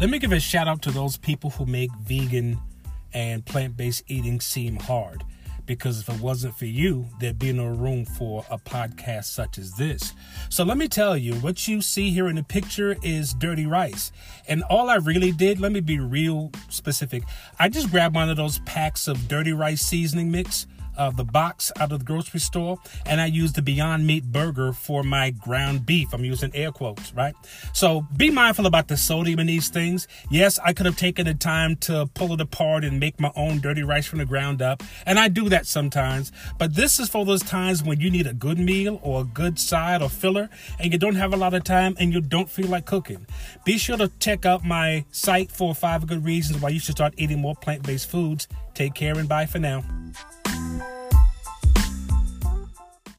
Let me give a shout out to those people who make vegan and plant-based eating seem hard. Because if it wasn't for you, there'd be no room for a podcast such as this. So let me tell you, what you see here in the picture is dirty rice. And all I really did, let me be real specific. I just grabbed one of those packs of dirty rice seasoning mix, the box out of the grocery store, and I used the Beyond Meat burger for my ground beef. I'm using air quotes, right? So be mindful about the sodium in these things. Yes, I could have taken the time to pull it apart and make my own dirty rice from the ground up, and I do that sometimes, but this is for those times when you need a good meal or a good side or filler, and you don't have a lot of time and you don't feel like cooking. Be sure to check out my site for 5 good reasons why you should start eating more plant-based foods. Take care and bye for now.